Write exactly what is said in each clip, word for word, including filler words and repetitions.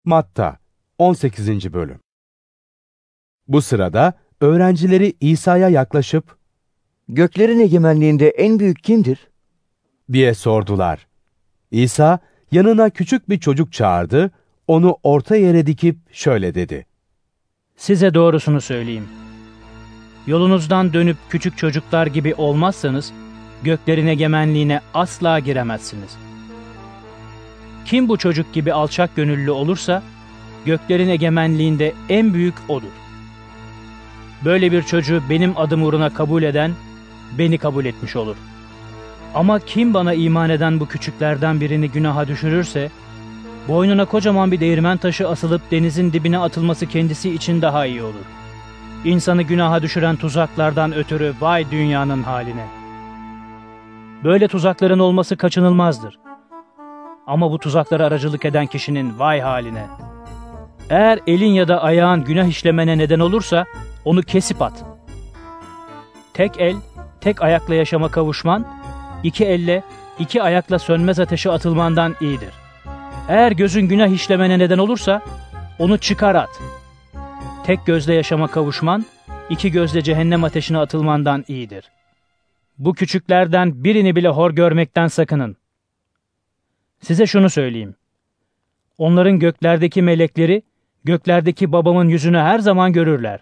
Matta on sekizinci bölüm. Bu sırada öğrencileri İsa'ya yaklaşıp "Göklerin egemenliğinde en büyük kimdir?" diye sordular. İsa yanına küçük bir çocuk çağırdı, onu orta yere dikip şöyle dedi: "Size doğrusunu söyleyeyim. Yolunuzdan dönüp küçük çocuklar gibi olmazsanız, göklerin egemenliğine asla giremezsiniz. Kim bu çocuk gibi alçak gönüllü olursa, göklerin egemenliğinde en büyük odur. Böyle bir çocuğu benim adım uğruna kabul eden, beni kabul etmiş olur. Ama kim bana iman eden bu küçüklerden birini günaha düşürürse, boynuna kocaman bir değirmen taşı asılıp denizin dibine atılması kendisi için daha iyi olur. İnsanı günaha düşüren tuzaklardan ötürü vay dünyanın haline. Böyle tuzakların olması kaçınılmazdır. Ama bu tuzaklara aracılık eden kişinin vay haline. Eğer elin ya da ayağın günah işlemene neden olursa, onu kesip at. Tek el, tek ayakla yaşama kavuşman, iki elle, iki ayakla sönmez ateşe atılmandan iyidir. Eğer gözün günah işlemene neden olursa, onu çıkar at. Tek gözle yaşama kavuşman, iki gözle cehennem ateşine atılmandan iyidir. Bu küçüklerden birini bile hor görmekten sakının. Size şunu söyleyeyim. Onların göklerdeki melekleri, göklerdeki babamın yüzünü her zaman görürler.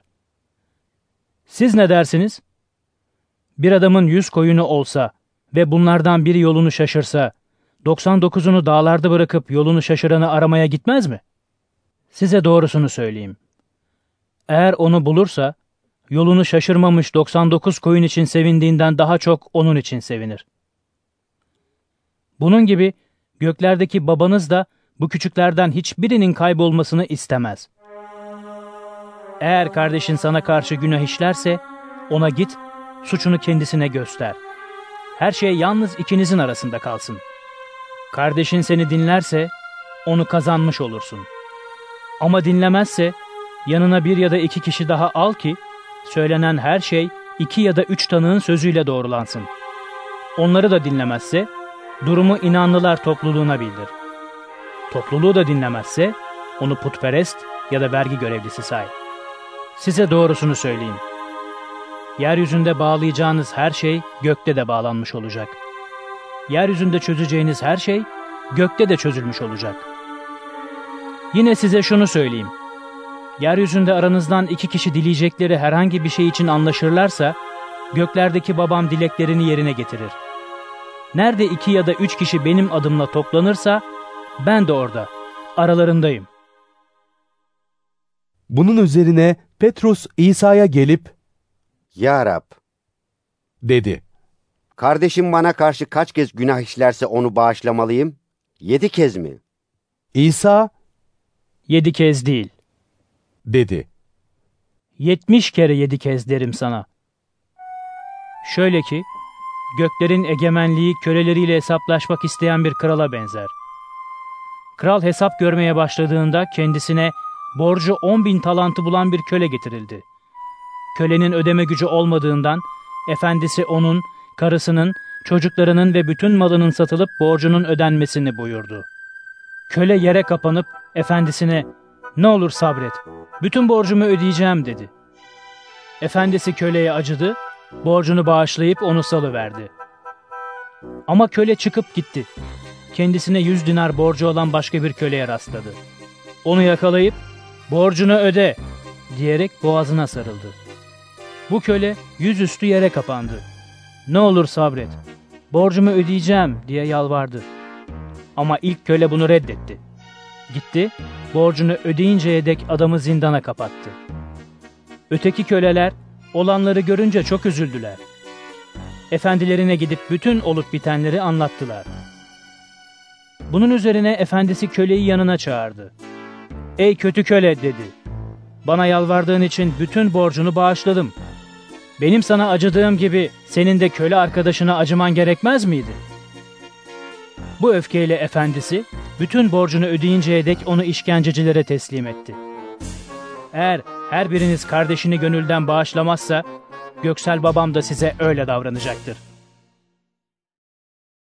Siz ne dersiniz? Bir adamın yüz koyunu olsa ve bunlardan biri yolunu şaşırsa, doksan dokuzunu dağlarda bırakıp yolunu şaşıranı aramaya gitmez mi? Size doğrusunu söyleyeyim. Eğer onu bulursa, yolunu şaşırmamış doksan dokuz koyun için sevindiğinden daha çok onun için sevinir. Bunun gibi göklerdeki babanız da bu küçüklerden hiçbirinin kaybolmasını istemez. Eğer kardeşin sana karşı günah işlerse, ona git, suçunu kendisine göster. Her şey yalnız ikinizin arasında kalsın. Kardeşin seni dinlerse, onu kazanmış olursun. Ama dinlemezse, yanına bir ya da iki kişi daha al ki, söylenen her şey iki ya da üç tanığın sözüyle doğrulansın. Onları da dinlemezse, durumu inanlılar topluluğuna bildir. Topluluğu da dinlemezse, onu putperest ya da vergi görevlisi say. Size doğrusunu söyleyeyim. Yeryüzünde bağlayacağınız her şey gökte de bağlanmış olacak. Yeryüzünde çözeceğiniz her şey gökte de çözülmüş olacak. Yine size şunu söyleyeyim. Yeryüzünde aranızdan iki kişi dileyecekleri herhangi bir şey için anlaşırlarsa, göklerdeki babam dileklerini yerine getirir. Nerede iki ya da üç kişi benim adımla toplanırsa, ben de orada, aralarındayım." Bunun üzerine Petrus İsa'ya gelip "Ya Rab," dedi, "kardeşim bana karşı kaç kez günah işlerse onu bağışlamalıyım? Yedi kez mi?" İsa, Yedi kez değil, dedi. yetmiş kere yedi kez derim sana. Şöyle ki, göklerin egemenliği köleleriyle hesaplaşmak isteyen bir krala benzer. Kral hesap görmeye başladığında kendisine borcu on bin talantı bulan bir köle getirildi. Kölenin ödeme gücü olmadığından, efendisi onun, karısının, çocuklarının ve bütün malının satılıp borcunun ödenmesini buyurdu. Köle yere kapanıp efendisine, "Ne olur sabret, bütün borcumu ödeyeceğim," dedi. Efendisi köleye acıdı, borcunu bağışlayıp onu salıverdi. Ama köle çıkıp gitti. Kendisine yüz dinar borcu olan başka bir köleye rastladı. Onu yakalayıp, "Borcunu öde," diyerek boğazına sarıldı. Bu köle yüzüstü yere kapandı. "Ne olur sabret, borcumu ödeyeceğim," diye yalvardı. Ama ilk köle bunu reddetti. Gitti, borcunu ödeyinceye dek adamı zindana kapattı. Öteki köleler olanları görünce çok üzüldüler. Efendilerine gidip bütün olup bitenleri anlattılar. Bunun üzerine efendisi köleyi yanına çağırdı. "Ey kötü köle," dedi. "Bana yalvardığın için bütün borcunu bağışladım. Benim sana acıdığım gibi senin de köle arkadaşına acıman gerekmez miydi?" Bu öfkeyle efendisi bütün borcunu ödeyinceye dek onu işkencecilere teslim etti. Eğer her biriniz kardeşini gönülden bağışlamazsa, göksel babam da size öyle davranacaktır.